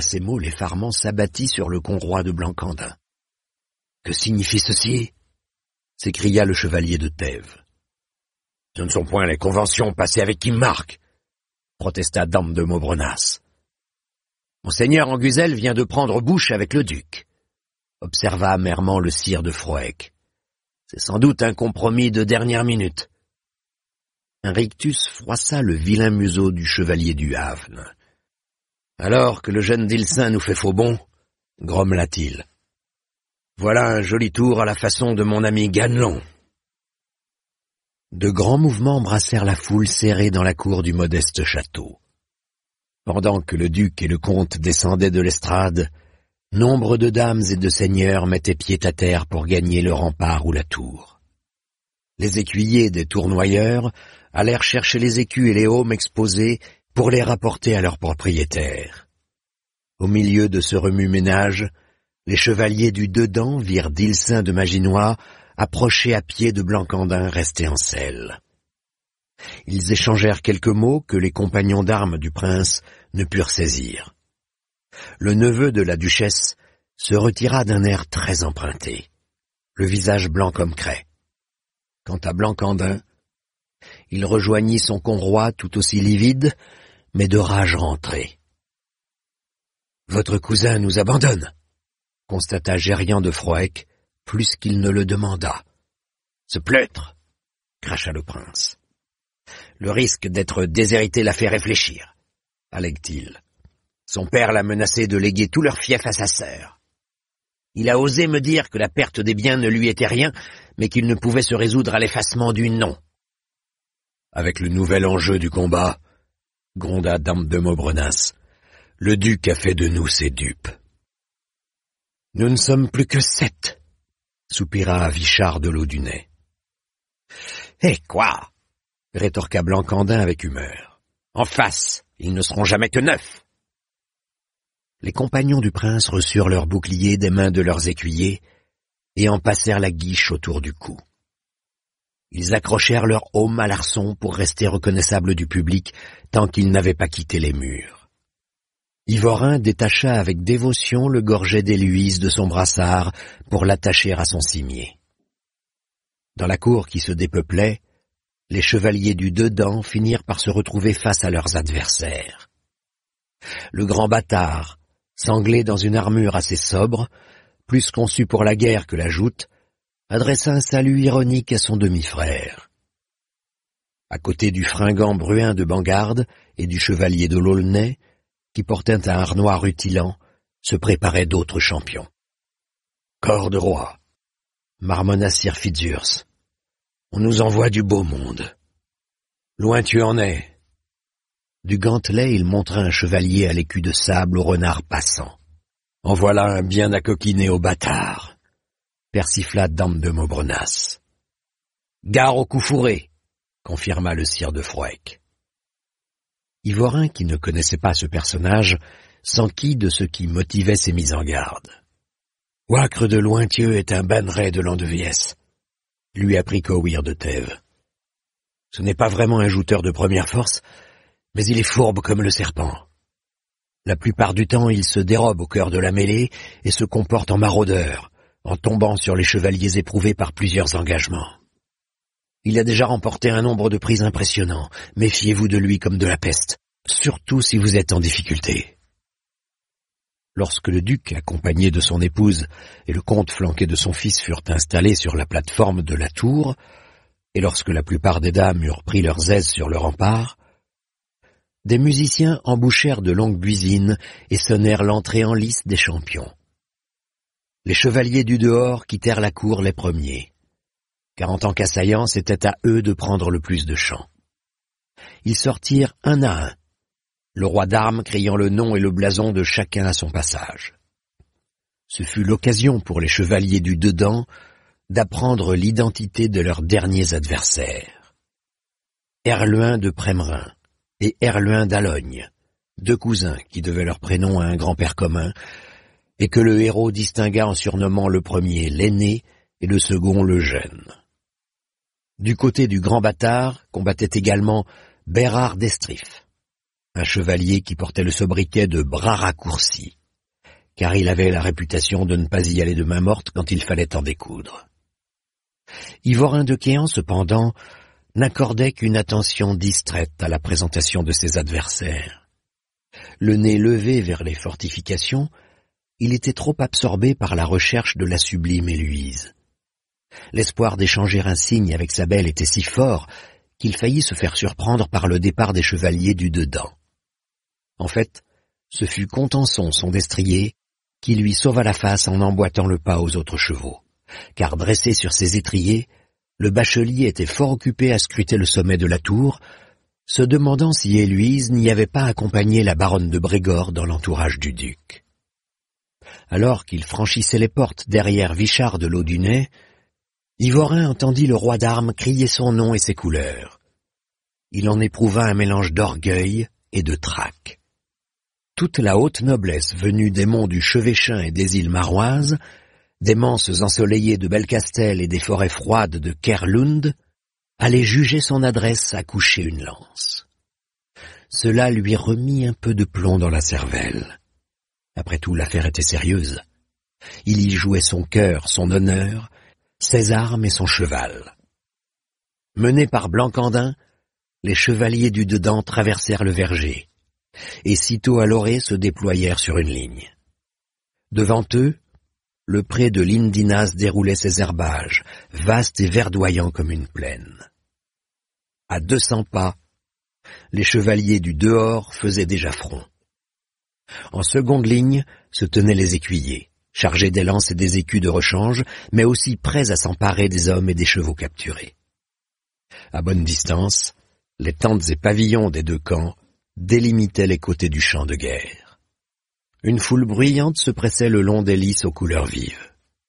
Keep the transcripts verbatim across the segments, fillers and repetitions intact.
ces mots, l'effarement s'abattit sur le conroi de Blancandin. « Que signifie ceci » s'écria le chevalier de Thèves. « Ce ne sont point les conventions passées avec Kimmark » protesta Dame de Maubrenas. « Monseigneur Anguzel vient de prendre bouche avec le duc » observa amèrement le sire de Froec. « C'est sans doute un compromis de dernière minute. » Un rictus froissa le vilain museau du chevalier du Havre. « Alors que le jeune Dilsain nous fait faux bond, grommela-t-il. Voilà un joli tour à la façon de mon ami Ganelon. » De grands mouvements embrassèrent la foule serrée dans la cour du modeste château. Pendant que le duc et le comte descendaient de l'estrade, nombre de dames et de seigneurs mettaient pied à terre pour gagner le rempart ou la tour. Les écuyers des tournoyeurs allèrent chercher les écus et les aumes exposés pour les rapporter à leurs propriétaires. Au milieu de ce remue-ménage, les chevaliers du dedans virent Dilsain de Maginois approcher à pied de Blancandin resté en selle. Ils échangèrent quelques mots que les compagnons d'armes du prince ne purent saisir. Le neveu de la duchesse se retira d'un air très emprunté, le visage blanc comme craie. Quant à Blancandin, il rejoignit son conroi tout aussi livide, mais de rage rentrée. « Votre cousin nous abandonne » constata Gérian de Froec, plus qu'il ne le demanda. « Ce pleutre » cracha le prince. « Le risque d'être déshérité l'a fait réfléchir, » allègue-t-il. Son père l'a menacé de léguer tout leur fief à sa sœur. Il a osé me dire que la perte des biens ne lui était rien, mais qu'il ne pouvait se résoudre à l'effacement du nom. Avec le nouvel enjeu du combat, gronda Dame de Maubrenas, le duc a fait de nous ses dupes. Nous ne sommes plus que sept, soupira Vichard de Laudunay. Eh quoi? Rétorqua Blancandin avec humeur. En face, ils ne seront jamais que neuf. Les compagnons du prince reçurent leurs boucliers des mains de leurs écuyers et en passèrent la guiche autour du cou. Ils accrochèrent leur aume à l'arçon pour rester reconnaissables du public tant qu'ils n'avaient pas quitté les murs. Yvorin détacha avec dévotion le gorget d'Héloïse de son brassard pour l'attacher à son cimier. Dans la cour qui se dépeuplait, les chevaliers du dedans finirent par se retrouver face à leurs adversaires. Le grand bâtard, sanglé dans une armure assez sobre, plus conçue pour la guerre que la joute, adressa un salut ironique à son demi-frère. À côté du fringant bruin de Bangarde et du chevalier de l'Aulnay, qui portait un harnois rutilant, se préparaient d'autres champions. « Corps de roi !» marmonna Sir Fitzurse. « On nous envoie du beau monde. Loin tu en es. » Du gantelet, il montra un chevalier à l'écu de sable au renard passant. « En voilà un bien accoquiné au bâtard !» persifla Dame de Maubrenas. « Gare au coup fourré !» confirma le sire de Froec. Yvorin, qui ne connaissait pas ce personnage, s'enquit de ce qui motivait ses mises en garde. « Ouacre de Lointieux est un banneret de Landeviesse », lui apprit Cowir de Thèves. « Ce n'est pas vraiment un jouteur de première force, mais il est fourbe comme le serpent. La plupart du temps, il se dérobe au cœur de la mêlée et se comporte en maraudeur, en tombant sur les chevaliers éprouvés par plusieurs engagements. Il a déjà remporté un nombre de prix impressionnants. Méfiez-vous de lui comme de la peste, surtout si vous êtes en difficulté. » Lorsque le duc, accompagné de son épouse, et le comte flanqué de son fils furent installés sur la plateforme de la tour, et lorsque la plupart des dames eurent pris leurs aises sur le rempart, des musiciens embouchèrent de longues buisines et sonnèrent l'entrée en lice des champions. Les chevaliers du dehors quittèrent la cour les premiers, car en tant qu'assaillants, c'était à eux de prendre le plus de champs. Ils sortirent un à un, le roi d'armes criant le nom et le blason de chacun à son passage. Ce fut l'occasion pour les chevaliers du dedans d'apprendre l'identité de leurs derniers adversaires. Herluin de Prémerin et Herluin d'Alogne, deux cousins qui devaient leur prénom à un grand-père commun, et que le héros distingua en surnommant le premier l'aîné et le second le jeune. Du côté du grand bâtard combattait également Bérard d'Estrif. un chevalier qui portait le sobriquet de bras raccourci, car il avait la réputation de ne pas y aller de main morte quand il fallait en découdre. Yvorin de Quéant, cependant, n'accordait qu'une attention distraite à la présentation de ses adversaires. Le nez levé vers les fortifications, il était trop absorbé par la recherche de la sublime Héloïse. L'espoir d'échanger un signe avec sa belle était si fort qu'il faillit se faire surprendre par le départ des chevaliers du dedans. En fait, ce fut Contenson, son destrier, qui lui sauva la face en emboîtant le pas aux autres chevaux, car dressé sur ses étriers, le bachelier était fort occupé à scruter le sommet de la tour, se demandant si Héloïse n'y avait pas accompagné la baronne de Brégor dans l'entourage du duc. Alors qu'il franchissait les portes derrière Vichard de Laudunay, Yvorin entendit le roi d'armes crier son nom et ses couleurs. Il en éprouva un mélange d'orgueil et de trac. Toute la haute noblesse venue des monts du Chevêchin et des îles Maroises, des manses ensoleillées de Belcastel et des forêts froides de Kerlund, allait juger son adresse à coucher une lance. Cela lui remit un peu de plomb dans la cervelle. Après tout, l'affaire était sérieuse. Il y jouait son cœur, son honneur, ses armes et son cheval. Menés par Blancandin, les chevaliers du dedans traversèrent le verger, et sitôt à l'orée se déployèrent sur une ligne. Devant eux, le pré de l'Indinas déroulait ses herbages, vastes et verdoyants comme une plaine. À deux cents pas, les chevaliers du dehors faisaient déjà front. En seconde ligne se tenaient les écuyers, chargés des lances et des écus de rechange, mais aussi prêts à s'emparer des hommes et des chevaux capturés. À bonne distance, les tentes et pavillons des deux camps délimitaient les côtés du champ de guerre. Une foule bruyante se pressait le long des lys aux couleurs vives.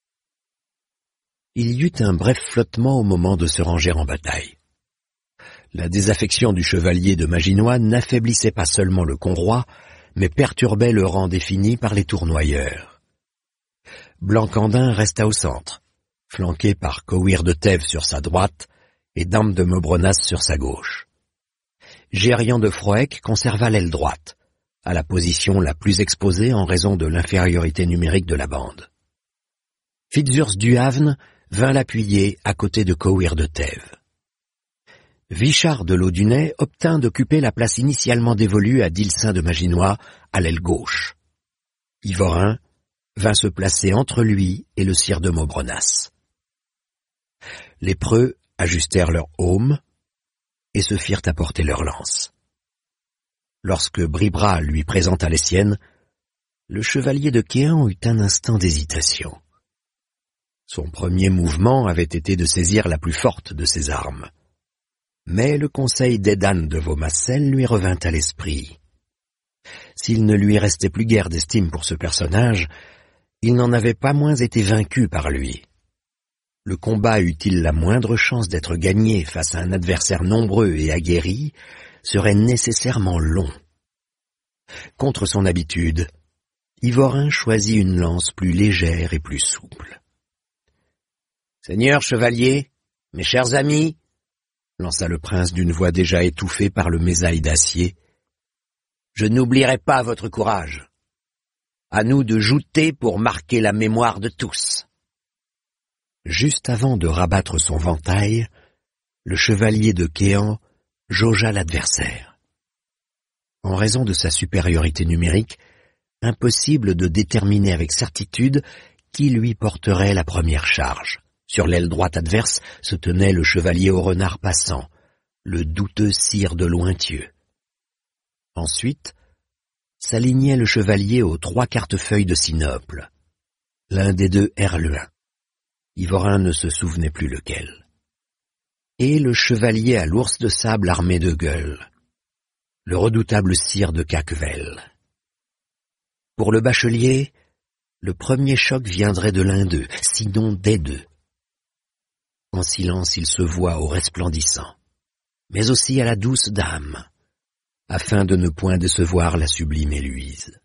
Il y eut un bref flottement au moment de se ranger en bataille. La désaffection du chevalier de Maginois n'affaiblissait pas seulement le conroi, mais perturbait le rang défini par les tournoyeurs. Blancandin resta au centre, flanqué par Cauir de Thèves sur sa droite et Dame de Maubrenas sur sa gauche. Gérian de Froec conserva l'aile droite, à la position la plus exposée en raison de l'infériorité numérique de la bande. Fitzurse du Havne vint l'appuyer à côté de Cauir de Thèves. Vichard de Laudunay obtint d'occuper la place initialement dévolue à Dilcin de Maginois, à l'aile gauche. Yvorin vint se placer entre lui et le sire de Maubrenas. Les preux ajustèrent leurs aumes et se firent apporter leurs lances. Lorsque Bribra lui présenta les siennes, le chevalier de Quéant eut un instant d'hésitation. Son premier mouvement avait été de saisir la plus forte de ses armes. Mais le conseil d'Edan de Vaumassel lui revint à l'esprit. S'il ne lui restait plus guère d'estime pour ce personnage, il n'en avait pas moins été vaincu par lui. Le combat eût-il la moindre chance d'être gagné face à un adversaire nombreux et aguerri, serait nécessairement long. Contre son habitude, Yvorin choisit une lance plus légère et plus souple. « Seigneur chevalier, mes chers amis, » lança le prince d'une voix déjà étouffée par le mésaille d'acier, « je n'oublierai pas votre courage. À nous de jouter pour marquer la mémoire de tous. » Juste avant de rabattre son ventail, le chevalier de Quéant jaugea l'adversaire. En raison de sa supériorité numérique, impossible de déterminer avec certitude qui lui porterait la première charge. Sur l'aile droite adverse se tenait le chevalier au renard passant, le douteux sire de Lointieux. Ensuite, s'alignait le chevalier aux trois quartefeuilles de Sinople, l'un des deux Herluin. Yvorin ne se souvenait plus lequel. Et le chevalier à l'ours de sable armé de gueules, le redoutable sire de Caquevel. Pour le bachelier, le premier choc viendrait de l'un d'eux, sinon des deux. En silence, il se voit au resplendissant, mais aussi à la douce dame, afin de ne point décevoir la sublime Héloïse.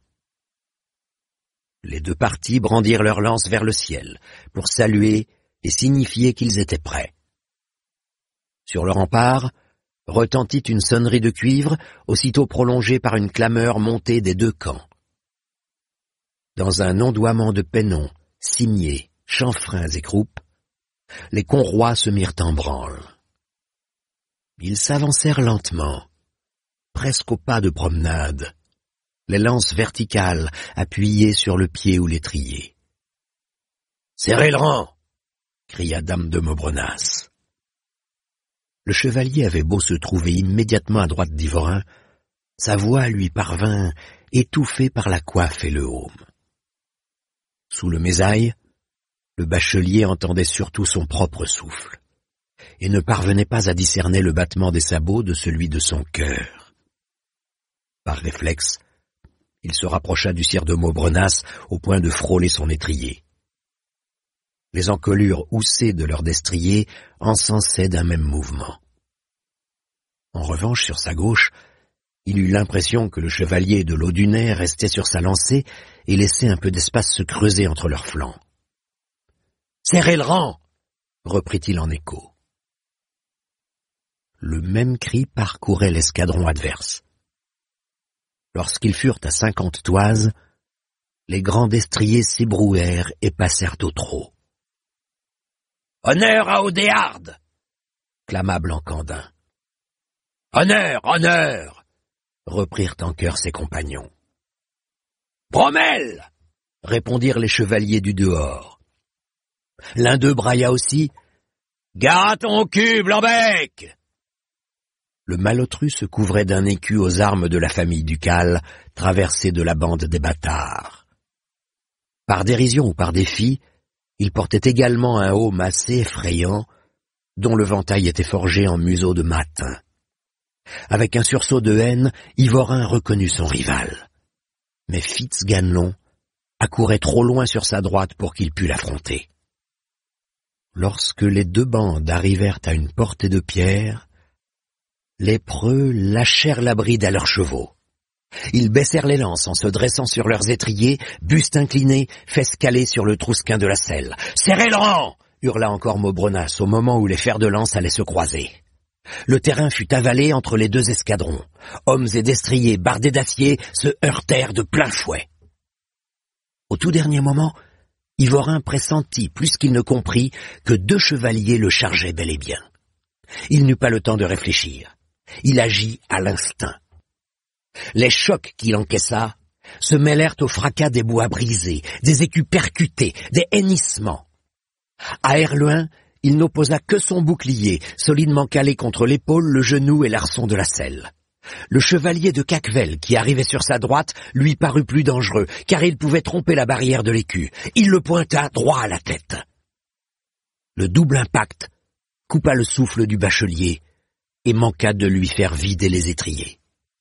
Les deux partis brandirent leurs lances vers le ciel, pour saluer et signifier qu'ils étaient prêts. Sur le rempart, Retentit une sonnerie de cuivre, aussitôt prolongée par une clameur montée des deux camps. Dans un ondoiement de pennons, cimiers, chanfreins et croupes, les conrois se mirent en branle. Ils s'avancèrent lentement, presque au pas de promenade, les lances verticales appuyées sur le pied ou l'étrier. « Serrez le rang !» cria dame de Maubrenas. Le chevalier avait beau se trouver immédiatement à droite d'Yvorin, sa voix lui parvint étouffée par la coiffe et le haume. Sous le mésaille, le bachelier entendait surtout son propre souffle, et ne parvenait pas à discerner le battement des sabots de celui de son cœur. Par réflexe, il se rapprocha du sire de Maubrenas au point de frôler son étrier. Les encolures houssées de leur destrier encensaient d'un même mouvement. En revanche, sur sa gauche, il eut l'impression que le chevalier de l'Audunet restait sur sa lancée et laissait un peu d'espace se creuser entre leurs flancs. « Serrez le rang !» reprit-il en écho. Le même cri parcourait l'escadron adverse. Lorsqu'ils furent à cinquante toises, les grands destriers s'ébrouèrent et passèrent au trot. « Honneur à Odéarde !» clama Blancandin. « Honneur, honneur !» reprirent en chœur ses compagnons. « Bromel !» répondirent les chevaliers du dehors. L'un d'eux brailla aussi. « Gare à ton cul, Blanc-bec !» Le malotru se couvrait d'un écu aux armes de la famille ducale, traversée de la bande des bâtards. Par dérision ou par défi, il portait également un aume assez effrayant, dont le ventail était forgé en museau de matin. Avec un sursaut de haine, Yvorin reconnut son rival. Mais Fitz-Ganelon accourait trop loin sur sa droite pour qu'il pût l'affronter. Lorsque les deux bandes arrivèrent à une portée de pierre, les preux lâchèrent la bride à leurs chevaux. Ils baissèrent les lances en se dressant sur leurs étriers, buste incliné, fesses calées sur le trousquin de la selle. « Serrez le rang !» hurla encore Maubrenas au moment où les fers de lance allaient se croiser. Le terrain fut avalé entre les deux escadrons. Hommes et destriers bardés d'acier se heurtèrent de plein fouet. Au tout dernier moment, Yvorin pressentit, plus qu'il ne comprit, que deux chevaliers le chargeaient bel et bien. Il n'eut pas le temps de réfléchir. Il agit à l'instinct. Les chocs qu'il encaissa se mêlèrent au fracas des bois brisés, des écus percutés, des hennissements. À Herluin, il n'opposa que son bouclier, solidement calé contre l'épaule, le genou et l'arçon de la selle. Le chevalier de Cacquevel, qui arrivait sur sa droite, lui parut plus dangereux, car il pouvait tromper la barrière de l'écu. Il le pointa droit à la tête. Le double impact coupa le souffle du bachelier et manqua de lui faire vider les étriers.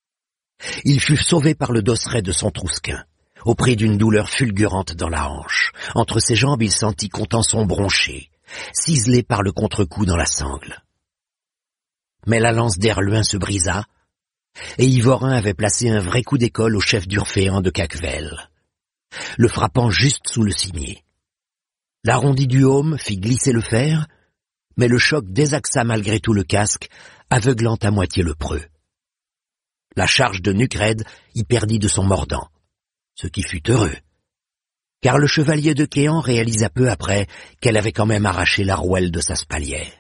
Il fut sauvé par le dosseret de son trousquin, au prix d'une douleur fulgurante dans la hanche. Entre ses jambes, il sentit Contenson broncher, ciselé par le contre-coup dans la sangle. Mais la lance d'Herluin se brisa, et Yvorin avait placé un vrai coup d'école au chef d'Urféan de Cacquevel, le frappant juste sous le cimier. L'arrondi du aume fit glisser le fer, mais le choc désaxa malgré tout le casque, aveuglant à moitié le preux. La charge de Nucred y perdit de son mordant, ce qui fut heureux, car le chevalier de Quéant réalisa peu après qu'elle avait quand même arraché la rouelle de sa spalière.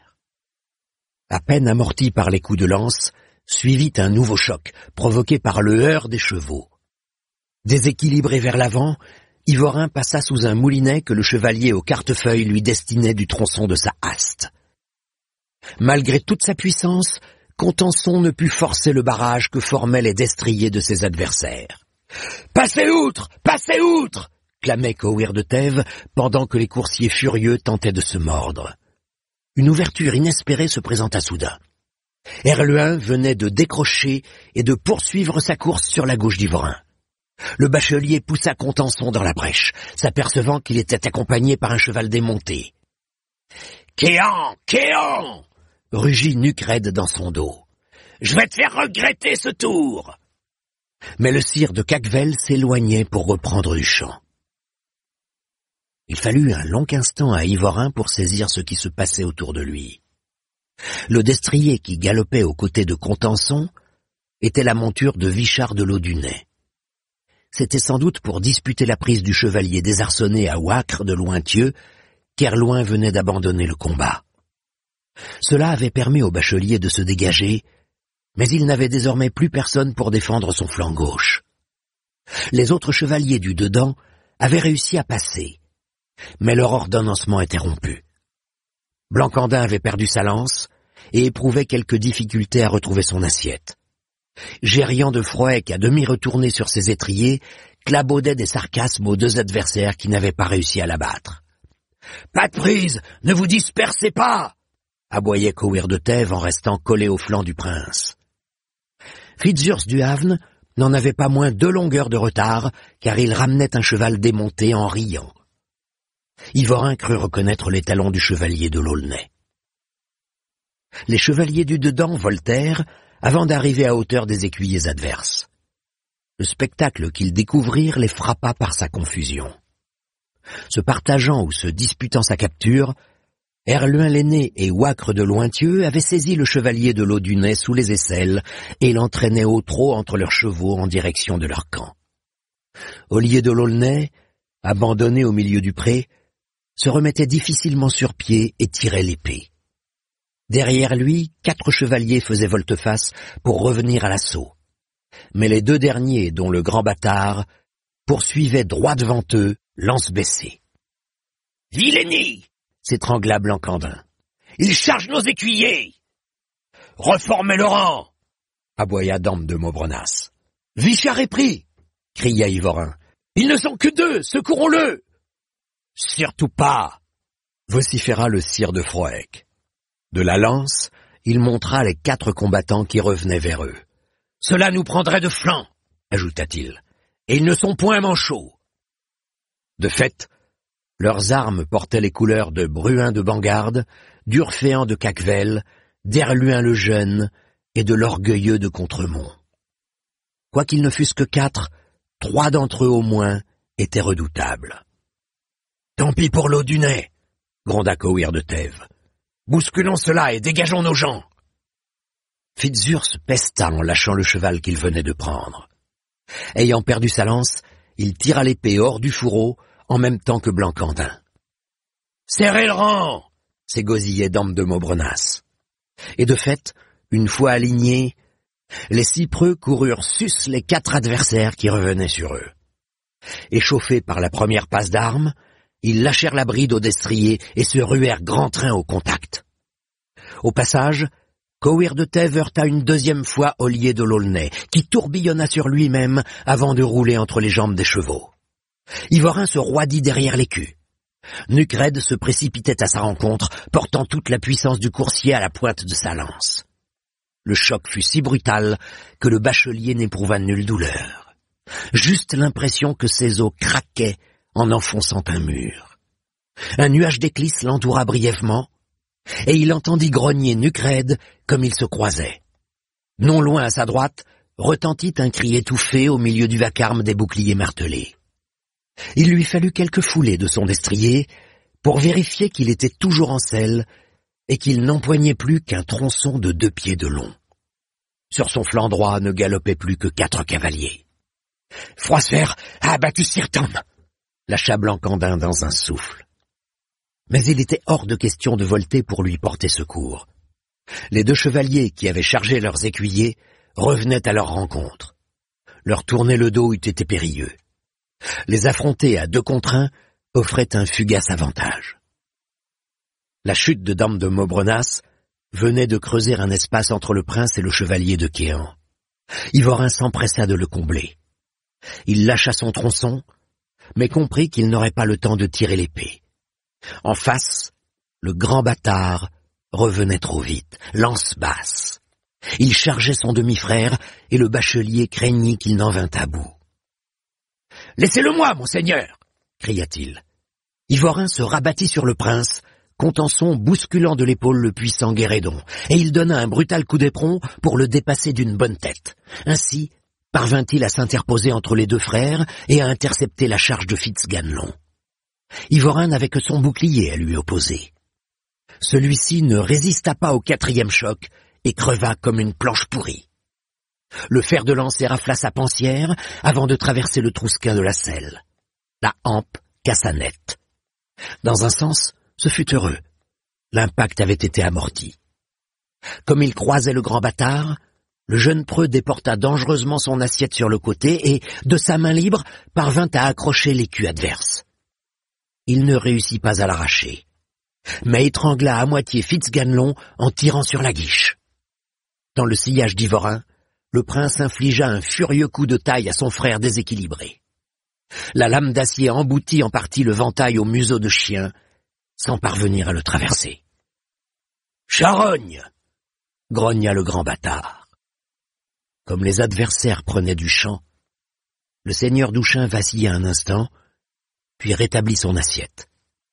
À peine amorti par les coups de lance, suivit un nouveau choc, provoqué par le heurt des chevaux. Déséquilibré vers l'avant, Yvorin passa sous un moulinet que le chevalier au quartefeuille lui destinait du tronçon de sa haste. Malgré toute sa puissance, Contenson ne put forcer le barrage que formaient les destriers de ses adversaires. « Passez outre! Passez outre !» clamait Cohir de Thèves, pendant que les coursiers furieux tentaient de se mordre. Une ouverture inespérée se présenta soudain. Herluin venait de décrocher et de poursuivre sa course sur la gauche d'Yvorin. Le bachelier poussa Contenson dans la brèche, s'apercevant qu'il était accompagné par un cheval démonté. « Quéant! Quéant !» rugit Nucred dans son dos. « Je vais te faire regretter ce tour !» Mais le sire de Cacquevel s'éloignait pour reprendre du champ. Il fallut un long instant à Yvorin pour saisir ce qui se passait autour de lui. Le destrier qui galopait aux côtés de Contenson était la monture de Vichard de Laudunay. C'était sans doute pour disputer la prise du chevalier désarçonné à Wacre de Lointieux qu'Erloin venait d'abandonner le combat. Cela avait permis au bachelier de se dégager, mais il n'avait désormais plus personne pour défendre son flanc gauche. Les autres chevaliers du dedans avaient réussi à passer, mais leur ordonnancement était rompu. Blancandin avait perdu sa lance et éprouvait quelques difficultés à retrouver son assiette. Gérian de Froec, à demi retourné sur ses étriers, clabaudait des sarcasmes aux deux adversaires qui n'avaient pas réussi à l'abattre. « Pas de prise, ne vous dispersez pas !» aboyait Cohir de Thèves en restant collé au flanc du prince. Fitzurse du Havne n'en avait pas moins deux longueurs de retard, car il ramenait un cheval démonté en riant. Yvorin crut reconnaître les talons du chevalier de l'Aulnay. Les chevaliers du dedans voltèrent avant d'arriver à hauteur des écuyers adverses. Le spectacle qu'ils découvrirent les frappa par sa confusion. Se partageant ou se disputant sa capture, Erluin l'aîné et Wacre de Lointieux avaient saisi le chevalier de Laudunay sous les aisselles et l'entraînaient au trot entre leurs chevaux en direction de leur camp. Ollier de l'Aulnay, abandonné au milieu du pré, se remettait difficilement sur pied et tirait l'épée. Derrière lui, quatre chevaliers faisaient volte-face pour revenir à l'assaut. Mais les deux derniers, dont le grand bâtard, poursuivaient droit devant eux, lance baissée. « Vilainie !» s'étrangla Blancandin. « Ils chargent nos écuyers !»« Reformez le rang !» aboya Dame de Maubrenas. « Vichard est pris !» cria Yvorin. « Ils ne sont que deux, secourons-le !»« Surtout pas !» vociféra le sire de Froec. De la lance, il montra les quatre combattants qui revenaient vers eux. « Cela nous prendrait de flanc !» ajouta-t-il. « Et ils ne sont point manchots !» De fait, leurs armes portaient les couleurs de Bruin de Bangarde, d'Urféan de Caquevel, d'Erluin le Jeune et de l'Orgueilleux de Contremont. Quoiqu'ils ne fussent que quatre, trois d'entre eux au moins étaient redoutables. « Tant pis pour Laudunay !» gronda Cohir de Thèves. « Bousculons cela et dégageons nos gens !» Fitzurse pesta en lâchant le cheval qu'il venait de prendre. Ayant perdu sa lance, il tira l'épée hors du fourreau en même temps que Blancandin. « Serrez le rang !» s'égosillait Dame de Maubrenas. Et de fait, une fois alignés, les cypreux coururent sus les quatre adversaires qui revenaient sur eux. Échauffés par la première passe d'armes, ils lâchèrent la bride au destrier et se ruèrent grand train au contact. Au passage, Cohir de Thèves heurta une deuxième fois Ollier de l'Aulnay, qui tourbillonna sur lui-même avant de rouler entre les jambes des chevaux. Yvorin se roidit derrière l'écu. Nucred se précipitait à sa rencontre, portant toute la puissance du coursier à la pointe de sa lance. Le choc fut si brutal que le bachelier n'éprouva nulle douleur. Juste l'impression que ses os craquaient en enfonçant un mur. Un nuage d'éclisse l'entoura brièvement, et il entendit grogner Nucred comme ils se croisaient. Non loin à sa droite, retentit un cri étouffé au milieu du vacarme des boucliers martelés. Il lui fallut quelques foulées de son destrier pour vérifier qu'il était toujours en selle et qu'il n'empoignait plus qu'un tronçon de deux pieds de long. Sur son flanc droit ne galopaient plus que quatre cavaliers. « Froisfer a abattu Sir Tom !» lâcha Blancandin dans un souffle. Mais il était hors de question de volter pour lui porter secours. Les deux chevaliers qui avaient chargé leurs écuyers revenaient à leur rencontre. Leur tourner le dos eût été périlleux. Les affronter à deux contre un offrait un fugace avantage. La chute de Dame de Maubrenas venait de creuser un espace entre le prince et le chevalier de Quéant. Yvorin s'empressa de le combler. Il lâcha son tronçon, mais comprit qu'il n'aurait pas le temps de tirer l'épée. En face, le grand bâtard revenait trop vite, lance basse. Il chargeait son demi-frère et le bachelier craignit qu'il n'en vînt à bout. « Laissez-le-moi, monseigneur !» cria-t-il. Yvorin se rabattit sur le prince, Contenson bousculant de l'épaule le puissant Guérédon, et il donna un brutal coup d'éperon pour le dépasser d'une bonne tête. Ainsi parvint-il à s'interposer entre les deux frères et à intercepter la charge de Fitzganlon. Yvorin n'avait que son bouclier à lui opposer. Celui-ci ne résista pas au quatrième choc et creva comme une planche pourrie. Le fer de lance érafla sa pensière avant de traverser le trousquin de la selle. La hampe cassa net. Dans un sens, ce fut heureux. L'impact avait été amorti. Comme il croisait le grand bâtard, le jeune preux déporta dangereusement son assiette sur le côté et, de sa main libre, parvint à accrocher l'écu adverse. Il ne réussit pas à l'arracher, mais étrangla à moitié Fitzganlon en tirant sur la guiche. Dans le sillage d'Yvorin, le prince infligea un furieux coup de taille à son frère déséquilibré. La lame d'acier emboutit en partie le ventail au museau de chien, sans parvenir à le traverser. « Charogne !» grogna le grand bâtard. Comme les adversaires prenaient du champ, le seigneur d'Ouchin vacilla un instant, puis rétablit son assiette.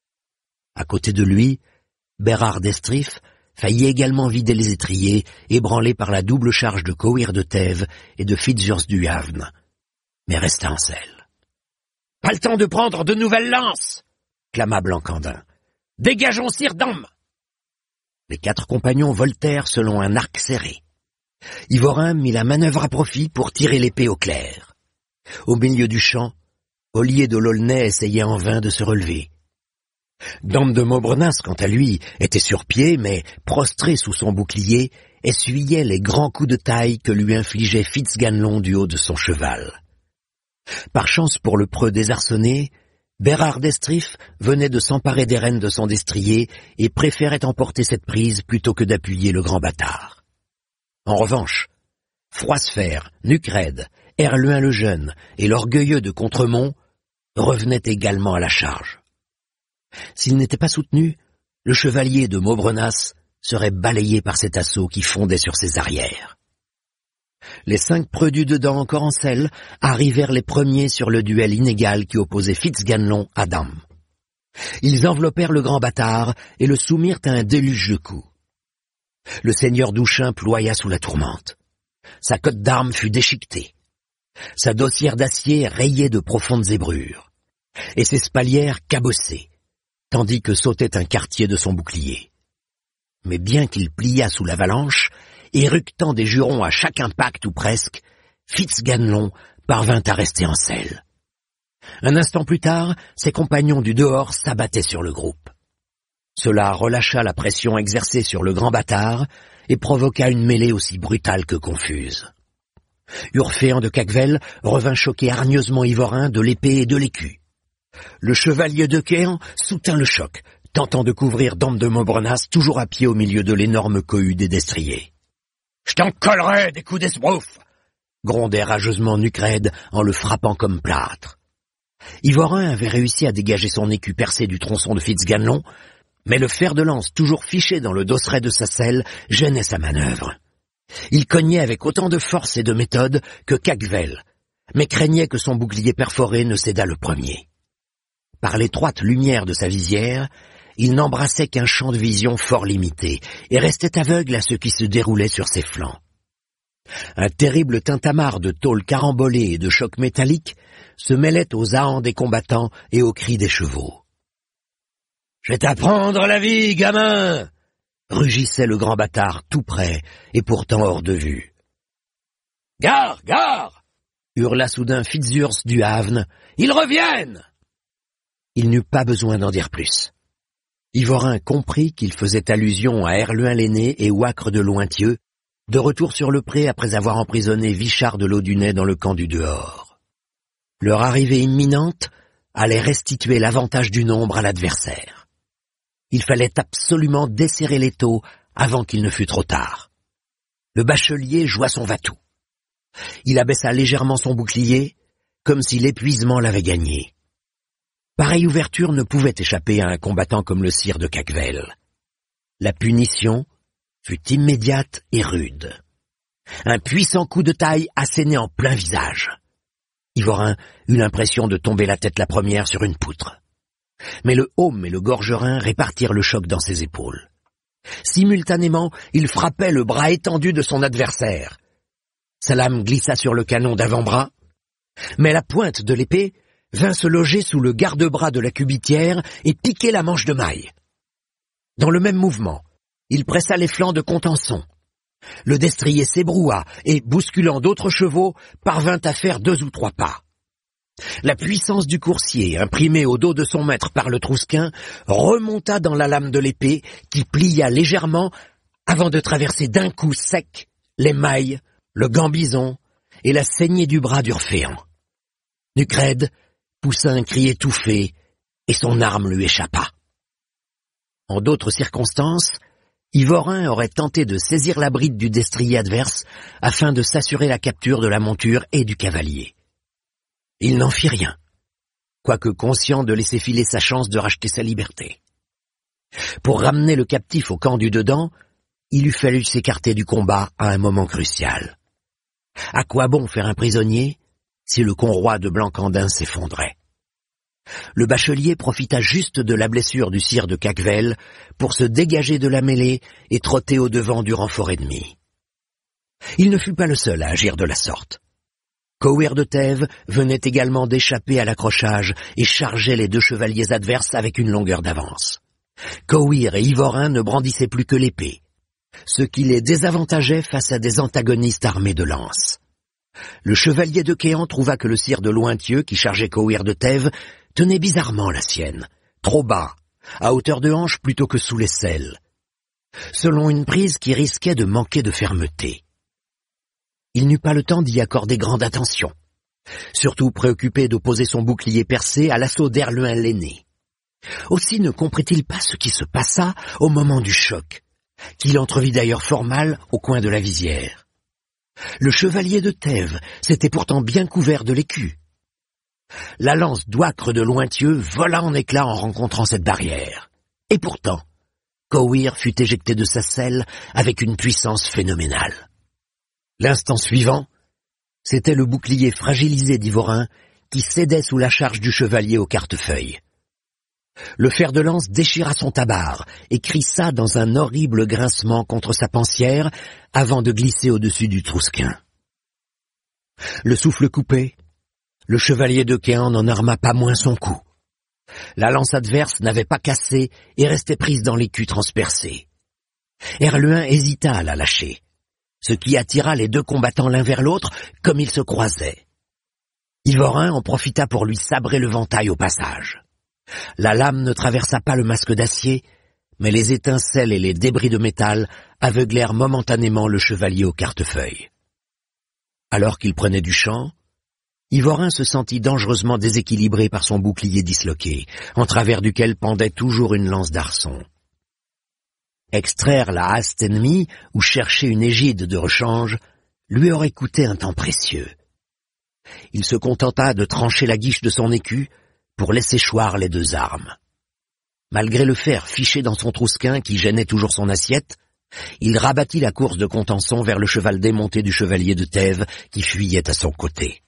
À côté de lui, Bérard d'Estrif faillit également vider les étriers, ébranlé par la double charge de Cohir de Thèves et de Fitzurse du Havre, mais resta en selle. « Pas le temps de prendre de nouvelles lances !» clama Blancandin. « Dégageons Sir Dam !» Les quatre compagnons voltèrent selon un arc serré. Yvorin mit la manœuvre à profit pour tirer l'épée au clair. Au milieu du champ, Ollier de l'Aulnay essayait en vain de se relever. Dame de Maubrenas, quant à lui, était sur pied, mais, prostré sous son bouclier, essuyait les grands coups de taille que lui infligeait Fitzganlon du haut de son cheval. Par chance pour le preux désarçonné, Bérard d'Estrif venait de s'emparer des rênes de son destrier et préférait emporter cette prise plutôt que d'appuyer le grand bâtard. En revanche, Froisfer, Nucred, Herluin le Jeune et l'orgueilleux de Contremont revenaient également à la charge. S'il n'était pas soutenu, le chevalier de Maubrenas serait balayé par cet assaut qui fondait sur ses arrières. Les cinq preux du dedans encore en selle arrivèrent les premiers sur le duel inégal qui opposait Fitzganlon à Dam. Ils enveloppèrent le grand bâtard et le soumirent à un déluge de coups. Le seigneur d'Ouchin ploya sous la tourmente. Sa cotte d'armes fut déchiquetée. Sa dossière d'acier rayée de profondes zébrures, et ses spalières cabossées, tandis que sautait un quartier de son bouclier. Mais bien qu'il pliât sous l'avalanche, éructant des jurons à chaque impact ou presque, Fitzganlon parvint à rester en selle. Un instant plus tard, ses compagnons du dehors s'abattaient sur le groupe. Cela relâcha la pression exercée sur le grand bâtard et provoqua une mêlée aussi brutale que confuse. Urféan de Cacquevel revint choquer hargneusement Yvorin de l'épée et de l'écu. Le chevalier de Quéant soutint le choc, tentant de couvrir Dame de Maubrenas toujours à pied au milieu de l'énorme cohue des destriers. « Je t'en collerai des coups d'esbrouf !» grondait rageusement Nucred en le frappant comme plâtre. Yvorin avait réussi à dégager son écu percé du tronçon de Fitzganlon, mais le fer de lance toujours fiché dans le dosseret de sa selle gênait sa manœuvre. Il cognait avec autant de force et de méthode que Cacquevel, mais craignait que son bouclier perforé ne cédât le premier. Par l'étroite lumière de sa visière, il n'embrassait qu'un champ de vision fort limité et restait aveugle à ce qui se déroulait sur ses flancs. Un terrible tintamarre de tôles carambolées et de chocs métalliques se mêlait aux ahans des combattants et aux cris des chevaux. « Je vais t'apprendre la vie, gamin !» rugissait le grand bâtard tout près et pourtant hors de vue. « Gare, gare !» hurla soudain Fitzurse du Havre. « Ils reviennent !» Il n'eut pas besoin d'en dire plus. Yvorin comprit qu'il faisait allusion à Herluin l'aîné et Ouacre de Lointieux, de retour sur le pré après avoir emprisonné Vichard de Laudunay dans le camp du dehors. Leur arrivée imminente allait restituer l'avantage du nombre à l'adversaire. Il fallait absolument desserrer l'étau avant qu'il ne fût trop tard. Le bachelier joua son va-tout. Il abaissa légèrement son bouclier, comme si l'épuisement l'avait gagné. Pareille ouverture ne pouvait échapper à un combattant comme le sire de Cacquevel. La punition fut immédiate et rude. Un puissant coup de taille asséné en plein visage. Yvorin eut l'impression de tomber la tête la première sur une poutre. Mais le Haume et le Gorgerin répartirent le choc dans ses épaules. Simultanément, il frappait le bras étendu de son adversaire. Sa lame glissa sur le canon d'avant-bras, mais la pointe de l'épée vint se loger sous le garde-bras de la cubitière et piquer la manche de maille. Dans le même mouvement, il pressa les flancs de Contenson. Le destrier s'ébroua et, bousculant d'autres chevaux, parvint à faire deux ou trois pas. La puissance du coursier, imprimée au dos de son maître par le Trousquin, remonta dans la lame de l'épée, qui plia légèrement avant de traverser d'un coup sec les mailles, le gambison et la saignée du bras d'Urféan. Nucrède poussa un cri étouffé et son arme lui échappa. En d'autres circonstances, Yvorin aurait tenté de saisir la bride du destrier adverse afin de s'assurer la capture de la monture et du cavalier. Il n'en fit rien, quoique conscient de laisser filer sa chance de racheter sa liberté. Pour ramener le captif au camp du dedans, il eût fallu s'écarter du combat à un moment crucial. À quoi bon faire un prisonnier si le conroi de Blancandin s'effondrait? Le bachelier profita juste de la blessure du sire de Cacquevel pour se dégager de la mêlée et trotter au-devant du renfort ennemi. Il ne fut pas le seul à agir de la sorte. Cohir de Thèves venait également d'échapper à l'accrochage et chargeait les deux chevaliers adverses avec une longueur d'avance. Cohir et Yvorin ne brandissaient plus que l'épée, ce qui les désavantageait face à des antagonistes armés de lances. Le chevalier de Quéant trouva que le sire de Lointhieu, qui chargeait Cohir de Thèves, tenait bizarrement la sienne, trop bas, à hauteur de hanche plutôt que sous l'aisselle, selon une prise qui risquait de manquer de fermeté. Il n'eut pas le temps d'y accorder grande attention, surtout préoccupé d'opposer son bouclier percé à l'assaut d'Erluin l'aîné. Aussi ne comprit-il pas ce qui se passa au moment du choc, qu'il entrevit d'ailleurs fort mal au coin de la visière. Le chevalier de Thèves s'était pourtant bien couvert de l'écu. La lance d'Ouacre de Lointhieu vola en éclats en rencontrant cette barrière. Et pourtant, Cohir fut éjecté de sa selle avec une puissance phénoménale. L'instant suivant, c'était le bouclier fragilisé d'Yvorin qui cédait sous la charge du chevalier au quartefeuille. Le fer de lance déchira son tabard et crissa dans un horrible grincement contre sa pensière avant de glisser au-dessus du Trousquin. Le souffle coupé, le chevalier de Quéant n'en arma pas moins son coup. La lance adverse n'avait pas cassé et restait prise dans l'écu transpercé. Erluin hésita à la lâcher, ce qui attira les deux combattants l'un vers l'autre comme ils se croisaient. Yvorin en profita pour lui sabrer le ventail au passage. La lame ne traversa pas le masque d'acier, mais les étincelles et les débris de métal aveuglèrent momentanément le chevalier au quartefeuille. Alors qu'il prenait du champ, Yvorin se sentit dangereusement déséquilibré par son bouclier disloqué, en travers duquel pendait toujours une lance d'arçon. Extraire la haste ennemie ou chercher une égide de rechange lui aurait coûté un temps précieux. Il se contenta de trancher la guiche de son écu pour laisser choir les deux armes. Malgré le fer fiché dans son Trousquin qui gênait toujours son assiette, il rabattit la course de Contenson vers le cheval démonté du chevalier de Thèves qui fuyait à son côté.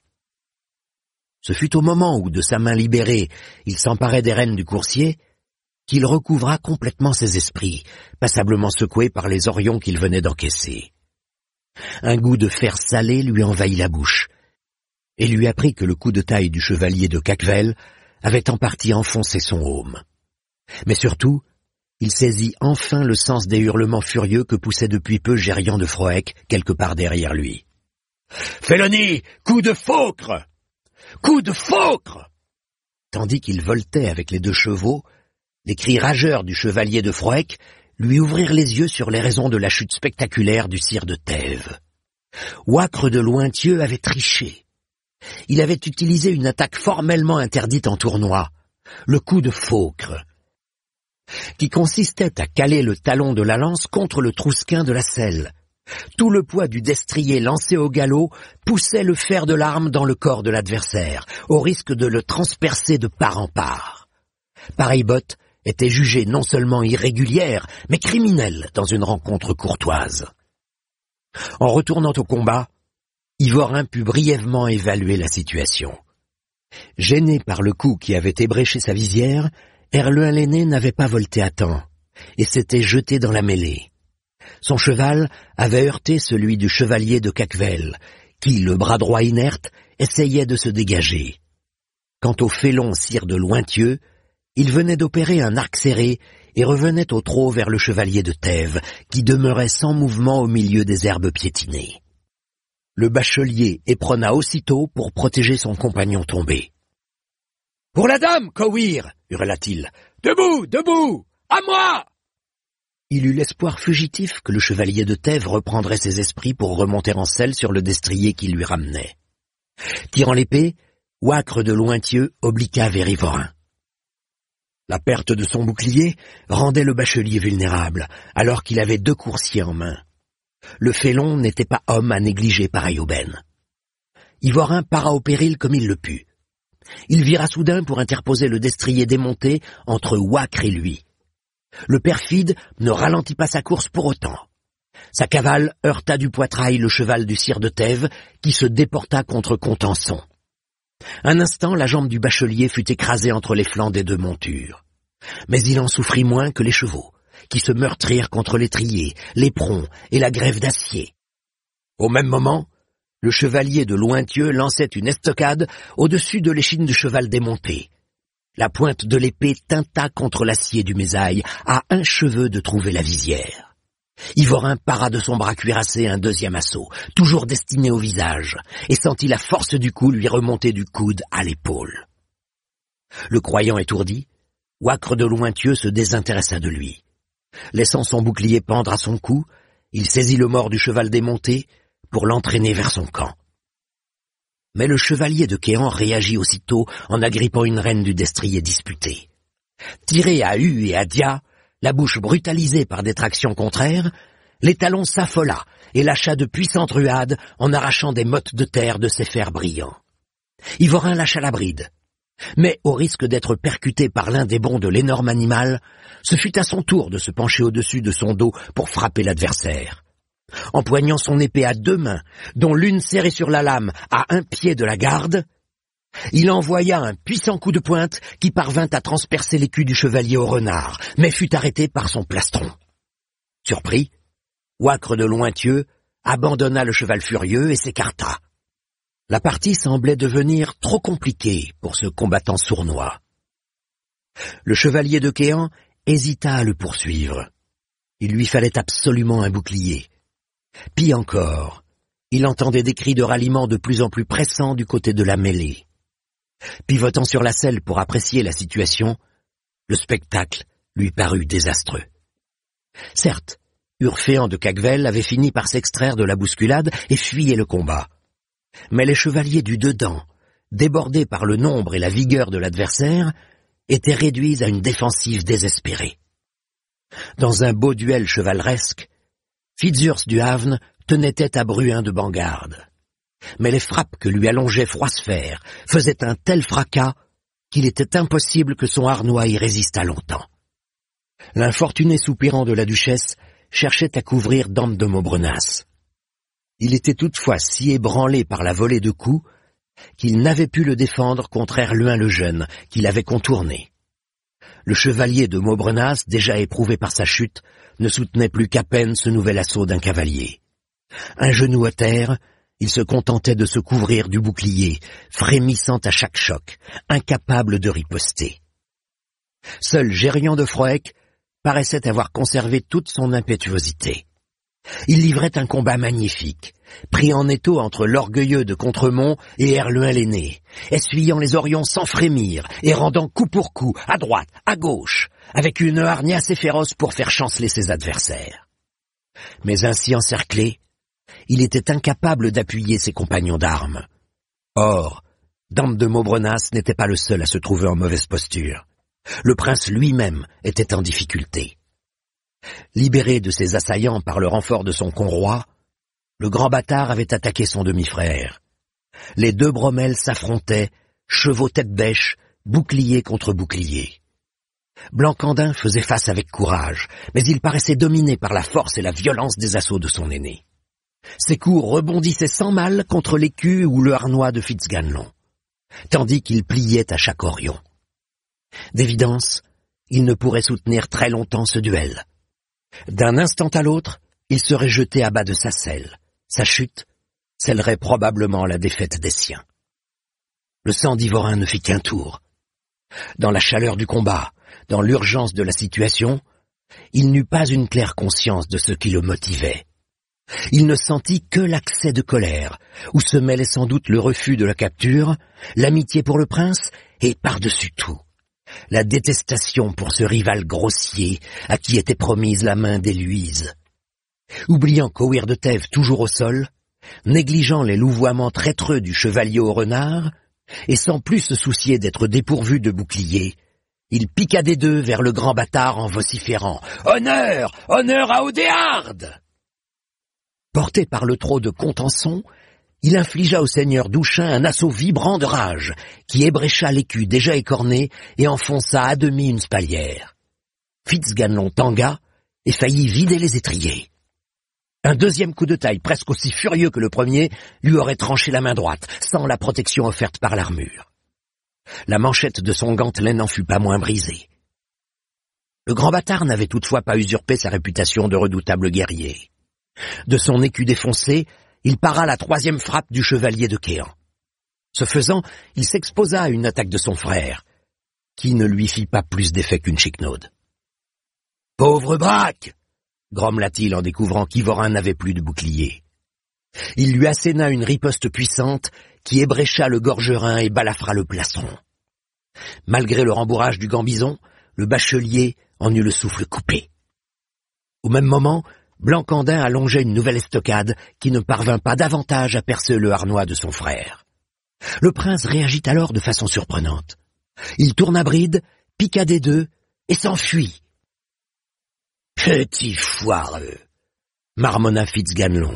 Ce fut au moment où, de sa main libérée, il s'emparait des rênes du coursier, qu'il recouvra complètement ses esprits, passablement secoué par les horions qu'il venait d'encaisser. Un goût de fer salé lui envahit la bouche, et lui apprit que le coup de taille du chevalier de Cacquevel avait en partie enfoncé son aume. Mais surtout, il saisit enfin le sens des hurlements furieux que poussait depuis peu Gérian de Froec quelque part derrière lui. « Félonie! Coup de faucre! Coup de faucre !» Tandis qu'il voltait avec les deux chevaux, les cris rageurs du chevalier de Froec lui ouvrirent les yeux sur les raisons de la chute spectaculaire du sire de Thèves. Ouacre de Lointhieu avait triché. Il avait utilisé une attaque formellement interdite en tournoi, le coup de faucre, qui consistait à caler le talon de la lance contre le Trousquin de la selle. Tout le poids du destrier lancé au galop poussait le fer de l'arme dans le corps de l'adversaire, au risque de le transpercer de part en part. Pareille botte était jugée non seulement irrégulière, mais criminelle dans une rencontre courtoise. En retournant au combat, Yvorin put brièvement évaluer la situation. Gêné par le coup qui avait ébréché sa visière, Erluin l'aîné n'avait pas volté à temps, et s'était jeté dans la mêlée. Son cheval avait heurté celui du chevalier de Cacquevel, qui, le bras droit inerte, essayait de se dégager. Quant au félon sire de Lointhieu, il venait d'opérer un arc serré et revenait au trot vers le chevalier de Thèves, qui demeurait sans mouvement au milieu des herbes piétinées. Le bachelier éperonna aussitôt pour protéger son compagnon tombé. « Pour la dame, Cowir !» hurla-t-il. « Debout, debout! À moi !» Il eut l'espoir fugitif que le chevalier de Thèves reprendrait ses esprits pour remonter en selle sur le destrier qui lui ramenait. Tirant l'épée, Ouacre de Lointieux obliqua vers Yvorin. La perte de son bouclier rendait le bachelier vulnérable, alors qu'il avait deux coursiers en main. Le félon n'était pas homme à négliger pareille aubaine. Yvorin para au péril comme il le put. Il vira soudain pour interposer le destrier démonté entre Ouacre et lui. Le perfide ne ralentit pas sa course pour autant. Sa cavale heurta du poitrail le cheval du sire de Thèves, qui se déporta contre Contenson. Un instant, la jambe du bachelier fut écrasée entre les flancs des deux montures. Mais il en souffrit moins que les chevaux, qui se meurtrirent contre l'étrier, l'éperon et la grève d'acier. Au même moment, le chevalier de Lointieux lançait une estocade au-dessus de l'échine du cheval démonté. La pointe de l'épée tinta contre l'acier du mésaille, à un cheveu de trouver la visière. Yvorin para de son bras cuirassé un deuxième assaut, toujours destiné au visage, et sentit la force du coup lui remonter du coude à l'épaule. Le croyant étourdi, Ouacre de Lointieux se désintéressa de lui. Laissant son bouclier pendre à son cou, il saisit le mors du cheval démonté pour l'entraîner vers son camp. Mais le chevalier de Quéant réagit aussitôt en agrippant une reine du destrier disputé. Tiré à hue et à dia, la bouche brutalisée par des tractions contraires, l'étalon s'affola et lâcha de puissantes ruades en arrachant des mottes de terre de ses fers brillants. Yvorin lâcha la bride. Mais, au risque d'être percuté par l'un des bonds de l'énorme animal, ce fut à son tour de se pencher au-dessus de son dos pour frapper l'adversaire. Empoignant son épée à deux mains, dont l'une serrée sur la lame à un pied de la garde, il envoya un puissant coup de pointe qui parvint à transpercer l'écu du chevalier au renard, mais fut arrêté par son plastron. Surpris, Ouacre de Lointieux abandonna le cheval furieux et s'écarta. La partie semblait devenir trop compliquée pour ce combattant sournois. Le chevalier de Quéant hésita à le poursuivre. Il lui fallait absolument un bouclier. Pis encore, il entendait des cris de ralliement de plus en plus pressants du côté de la mêlée. Pivotant sur la selle pour apprécier la situation, le spectacle lui parut désastreux. Certes, Urféan de Cagvel avait fini par s'extraire de la bousculade et fuyait le combat. Mais les chevaliers du dedans, débordés par le nombre et la vigueur de l'adversaire, étaient réduits à une défensive désespérée. Dans un beau duel chevaleresque, Fitzurse du Havre tenait tête à Bruin de Bangarde. Mais les frappes que lui allongeait Froisfer faisaient un tel fracas qu'il était impossible que son harnois y résistât longtemps. L'infortuné soupirant de la duchesse cherchait à couvrir Dame de Maubrenas. Il était toutefois si ébranlé par la volée de coups qu'il n'avait pu le défendre contre Erluin le Jeune, qui l'avait contourné. Le chevalier de Maubrenas, déjà éprouvé par sa chute, ne soutenait plus qu'à peine ce nouvel assaut d'un cavalier. Un genou à terre, il se contentait de se couvrir du bouclier, frémissant à chaque choc, incapable de riposter. Seul Gérion de Froec paraissait avoir conservé toute son impétuosité. Il livrait un combat magnifique, pris en étau entre l'orgueilleux de Contremont et Erluin l'aîné, essuyant les orions sans frémir et rendant coup pour coup, à droite, à gauche, avec une hargne assez féroce pour faire chanceler ses adversaires. Mais ainsi encerclé, il était incapable d'appuyer ses compagnons d'armes. Or, Dame de Maubrenas n'était pas le seul à se trouver en mauvaise posture. Le prince lui-même était en difficulté. Libéré de ses assaillants par le renfort de son conroi, le grand bâtard avait attaqué son demi-frère. Les deux Bromelles s'affrontaient, chevaux tête bêche, bouclier contre bouclier. Blancandin faisait face avec courage, mais il paraissait dominé par la force et la violence des assauts de son aîné. Ses coups rebondissaient sans mal contre l'écu ou le harnois de Fitzganlon, tandis qu'il pliait à chaque orion. D'évidence, il ne pourrait soutenir très longtemps ce duel. D'un instant à l'autre, il serait jeté à bas de sa selle. Sa chute scellerait probablement la défaite des siens. Le sang d'Yvorin ne fit qu'un tour. Dans la chaleur du combat, dans l'urgence de la situation, il n'eut pas une claire conscience de ce qui le motivait. Il ne sentit que l'accès de colère, où se mêlait sans doute le refus de la capture, l'amitié pour le prince et, par-dessus tout, la détestation pour ce rival grossier à qui était promise la main d'Héloïse. Oubliant Cowyr de Thèves toujours au sol, négligeant les louvoiements traîtreux du chevalier au renard, et sans plus se soucier d'être dépourvu de bouclier, il piqua des deux vers le grand bâtard en vociférant « Honneur! Honneur à Odéarde !» Porté par le trot de Contenson, il infligea au seigneur d'Ouchain un assaut vibrant de rage, qui ébrécha l'écu déjà écorné et enfonça à demi une spalière. Fitz-Ganelon tangua et faillit vider les étriers. Un deuxième coup de taille, presque aussi furieux que le premier, lui aurait tranché la main droite, sans la protection offerte par l'armure. La manchette de son gantelet n'en fut pas moins brisée. Le grand bâtard n'avait toutefois pas usurpé sa réputation de redoutable guerrier. De son écu défoncé, il para la troisième frappe du chevalier de Quéant. Ce faisant, il s'exposa à une attaque de son frère, qui ne lui fit pas plus d'effet qu'une chiquenaude. « Pauvre braque !» grommela-t-il en découvrant qu'Yvorin n'avait plus de bouclier. Il lui asséna une riposte puissante qui ébrécha le gorgerin et balafra le plastron. Malgré le rembourrage du gambison, le bachelier en eut le souffle coupé. Au même moment, Blancandin allongeait une nouvelle estocade qui ne parvint pas davantage à percer le harnois de son frère. Le prince réagit alors de façon surprenante. Il tourna bride, piqua des deux et s'enfuit. « Petit foireux !» marmonna Fitz-Ganelon.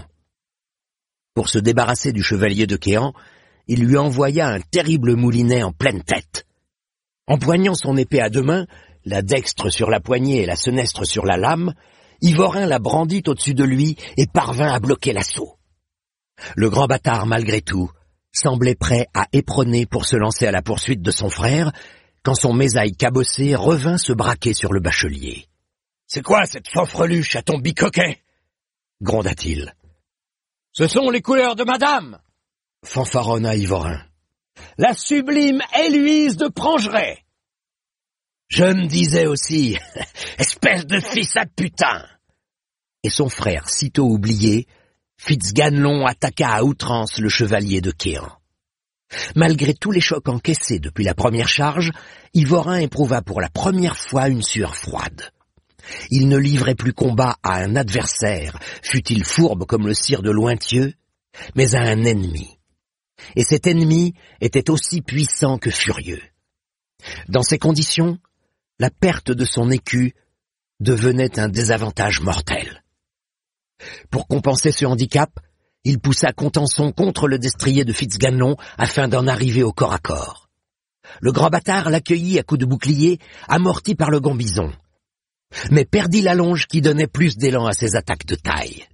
Pour se débarrasser du chevalier de Quéant, il lui envoya un terrible moulinet en pleine tête. Empoignant son épée à deux mains, la dextre sur la poignée et la senestre sur la lame, Yvorin la brandit au-dessus de lui et parvint à bloquer l'assaut. Le grand bâtard, malgré tout, semblait prêt à éperonner pour se lancer à la poursuite de son frère, quand son mésaille cabossé revint se braquer sur le bachelier. « C'est quoi cette fanfreluche à ton bicoquet ?» gronda-t-il. « Ce sont les couleurs de madame !» fanfaronna Yvorin. « La sublime Héloïse de Prangeret !»« Je me disais aussi, espèce de fils à putain !» Et son frère, sitôt oublié, Fitz-Ganelon attaqua à outrance le chevalier de Quéant. Malgré tous les chocs encaissés depuis la première charge, Yvorin éprouva pour la première fois une sueur froide. Il ne livrait plus combat à un adversaire, fût-il fourbe comme le sire de Lointieux, mais à un ennemi. Et cet ennemi était aussi puissant que furieux. Dans ces conditions, la perte de son écu devenait un désavantage mortel. Pour compenser ce handicap, il poussa Contenson contre le destrier de Fitz-Ganelon afin d'en arriver au corps à corps. Le grand bâtard l'accueillit à coups de bouclier, amorti par le gambison, mais perdit la longe qui donnait plus d'élan à ses attaques de taille.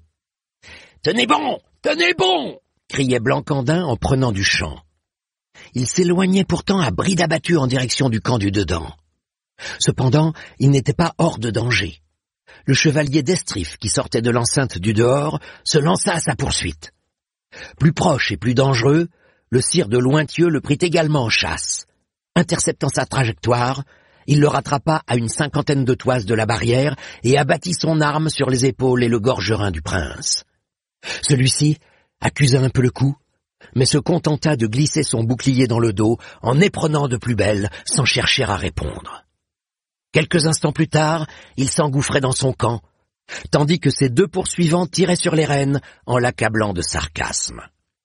« Tenez bon! Tenez bon !» criait Blancandin en prenant du champ. Il s'éloignait pourtant à bride abattue en direction du camp du dedans. Cependant, il n'était pas hors de danger. Le chevalier d'Estrif, qui sortait de l'enceinte du dehors, se lança à sa poursuite. Plus proche et plus dangereux, le sire de Lointieux le prit également en chasse. Interceptant sa trajectoire, il le rattrapa à une cinquantaine de toises de la barrière et abattit son arme sur les épaules et le gorgerin du prince. Celui-ci accusa un peu le coup, mais se contenta de glisser son bouclier dans le dos en éprenant de plus belle sans chercher à répondre. Quelques instants plus tard, il s'engouffrait dans son camp, tandis que ses deux poursuivants tiraient sur les rênes en l'accablant de sarcasme.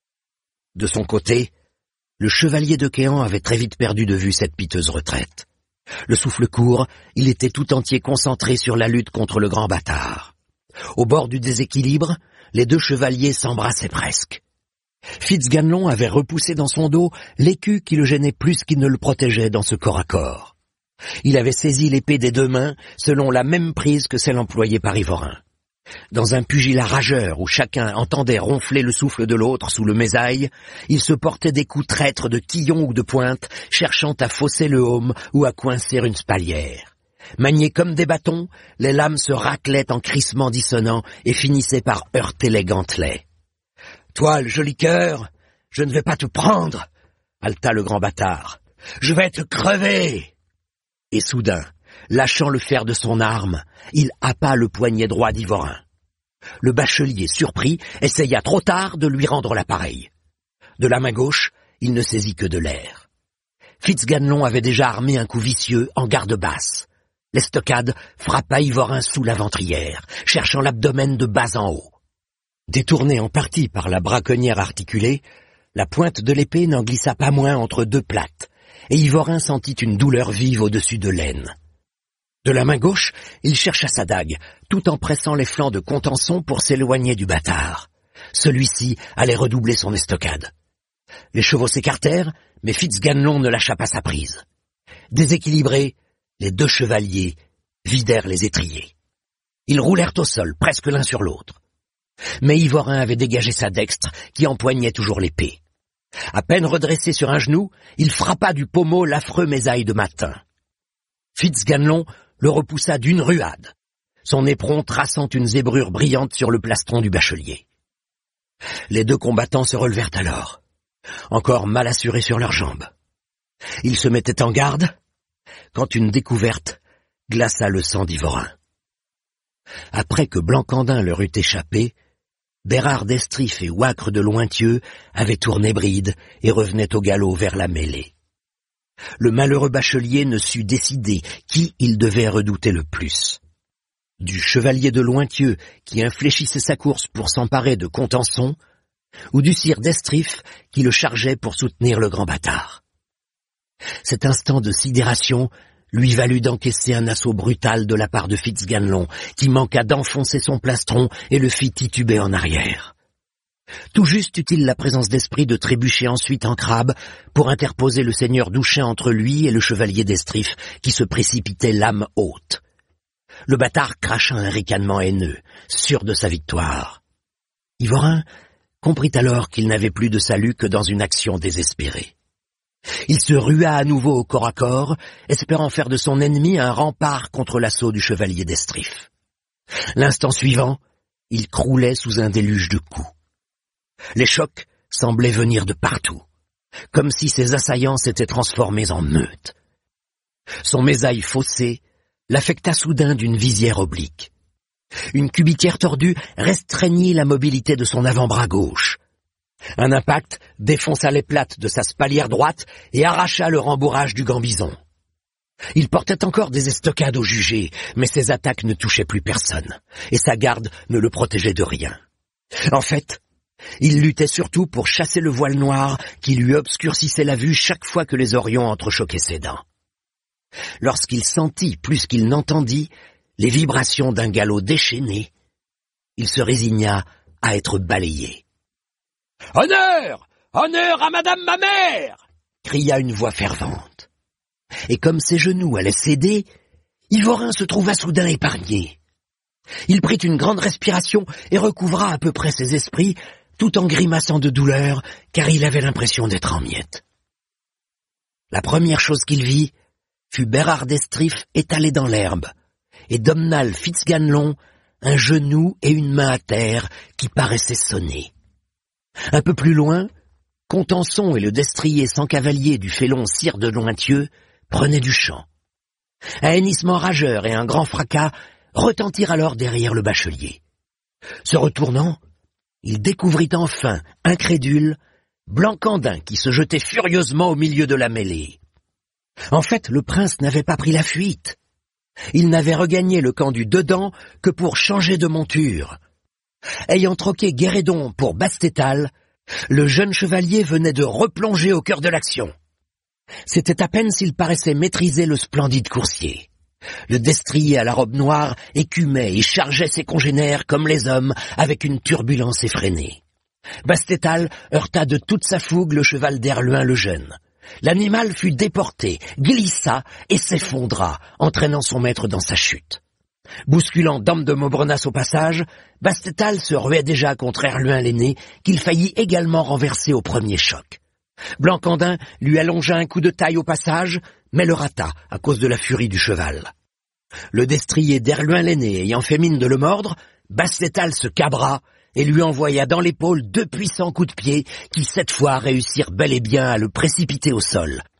De son côté, le chevalier de Quéant avait très vite perdu de vue cette piteuse retraite. Le souffle court, il était tout entier concentré sur la lutte contre le grand bâtard. Au bord du déséquilibre, les deux chevaliers s'embrassaient presque. Fitz-Ganelon avait repoussé dans son dos l'écu qui le gênait plus qu'il ne le protégeait dans ce corps à corps. Il avait saisi l'épée des deux mains, selon la même prise que celle employée par Yvorin. Dans un pugilat rageur où chacun entendait ronfler le souffle de l'autre sous le mésaille, il se portait des coups traîtres de quillon ou de pointe, cherchant à fausser le haume ou à coincer une spalière. Maniés comme des bâtons, les lames se raclaient en crissements dissonants et finissaient par heurter les gantelets. « Toi, le joli cœur, je ne vais pas te prendre !» haleta le grand bâtard. Je vais te crever !» Et soudain, lâchant le fer de son arme, il happa le poignet droit d'Yvorin. Le bachelier, surpris, essaya trop tard de lui rendre l'appareil. De la main gauche, il ne saisit que de l'air. Fitzganelon avait déjà armé un coup vicieux en garde basse. L'estocade frappa Yvorin sous la ventrière, cherchant l'abdomen de bas en haut. Détourné en partie par la braconnière articulée, la pointe de l'épée n'en glissa pas moins entre deux plates, et Yvorin sentit une douleur vive au-dessus de l'aine. De la main gauche, il chercha sa dague, tout en pressant les flancs de Contenson pour s'éloigner du bâtard. Celui-ci allait redoubler son estocade. Les chevaux s'écartèrent, mais Fitzganelon ne lâcha pas sa prise. Déséquilibrés, les deux chevaliers vidèrent les étriers. Ils roulèrent au sol, presque l'un sur l'autre. Mais Yvorin avait dégagé sa dextre, qui empoignait toujours l'épée. À peine redressé sur un genou, il frappa du pommeau l'affreux mésaille de Matin. Fitzganelon le repoussa d'une ruade, son éperon traçant une zébrure brillante sur le plastron du bachelier. Les deux combattants se relevèrent alors, encore mal assurés sur leurs jambes. Ils se mettaient en garde, quand une découverte glaça le sang d'Yvorin. Après que Blancandin leur eut échappé, Bérard d'Estrif et Ouacre de Lointieux avaient tourné bride et revenaient au galop vers la mêlée. Le malheureux bachelier ne sut décider qui il devait redouter le plus. Du chevalier de Lointieux qui infléchissait sa course pour s'emparer de Contenson, ou du sire d'Estrif qui le chargeait pour soutenir le grand bâtard. Cet instant de sidération lui valut d'encaisser un assaut brutal de la part de Fitzganelon, qui manqua d'enfoncer son plastron et le fit tituber en arrière. Tout juste eut-il la présence d'esprit de trébucher ensuite en crabe pour interposer le seigneur Douchet entre lui et le chevalier d'Estrif, qui se précipitait l'âme haute. Le bâtard cracha un ricanement haineux, sûr de sa victoire. Yvorin comprit alors qu'il n'avait plus de salut que dans une action désespérée. Il se rua à nouveau au corps à corps, espérant faire de son ennemi un rempart contre l'assaut du chevalier d'Estrif. L'instant suivant, il croulait sous un déluge de coups. Les chocs semblaient venir de partout, comme si ses assaillants s'étaient transformés en meute. Son mésaille faussé l'affecta soudain d'une visière oblique. Une cubitière tordue restreignit la mobilité de son avant-bras gauche. Un impact défonça les plates de sa spalière droite et arracha le rembourrage du gambison. Il portait encore des estocades au jugé, mais ses attaques ne touchaient plus personne, et sa garde ne le protégeait de rien. En fait, il luttait surtout pour chasser le voile noir qui lui obscurcissait la vue chaque fois que les orions entrechoquaient ses dents. Lorsqu'il sentit plus qu'il n'entendit les vibrations d'un galop déchaîné, il se résigna à être balayé. « Honneur! Honneur à madame ma mère !» cria une voix fervente. Et comme ses genoux allaient céder, Yvorin se trouva soudain épargné. Il prit une grande respiration et recouvra à peu près ses esprits, tout en grimaçant de douleur, car il avait l'impression d'être en miettes. La première chose qu'il vit fut Bérard d'Estrif étalé dans l'herbe, et Domnall Fitzganelon, un genou et une main à terre qui paraissaient sonner. Un peu plus loin, Contenson et le destrier sans cavalier du félon sire de Lointieux prenaient du champ. Un hennissement rageur et un grand fracas retentirent alors derrière le bachelier. Se retournant, il découvrit enfin, incrédule, Blancandin qui se jetait furieusement au milieu de la mêlée. En fait, le prince n'avait pas pris la fuite. Il n'avait regagné le camp du dedans que pour changer de monture. Ayant troqué Guérédon pour Bastétal, le jeune chevalier venait de replonger au cœur de l'action. C'était à peine s'il paraissait maîtriser le splendide coursier. Le destrier à la robe noire écumait et chargeait ses congénères comme les hommes avec une turbulence effrénée. Bastétal heurta de toute sa fougue le cheval d'Erluin le jeune. L'animal fut déporté, glissa et s'effondra, entraînant son maître dans sa chute. Bousculant Dame de Maubrenas au passage, Bastétal se ruait déjà contre Erluin l'aîné, qu'il faillit également renverser au premier choc. Blancandin lui allongea un coup de taille au passage, mais le rata à cause de la furie du cheval. Le destrier d'Erluin l'aîné ayant fait mine de le mordre, Bastétal se cabra et lui envoya dans l'épaule deux puissants coups de pied qui cette fois réussirent bel et bien à le précipiter au sol.